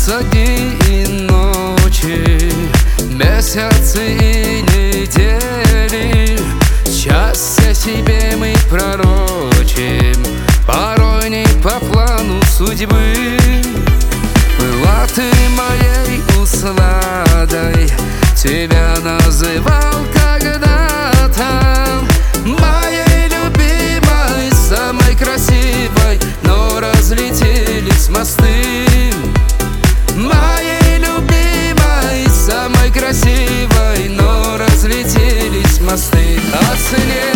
Сменяются дни и ночи, месяцы и недели. Счастье себе мы пророчим, порой не по плану судьбы. Была ты моей усладой, тебя называл когда-то моей любимой, самой красивой, но разлетелись мосты. Моей любимой, самой красивой, но разлетелись мосты. О цене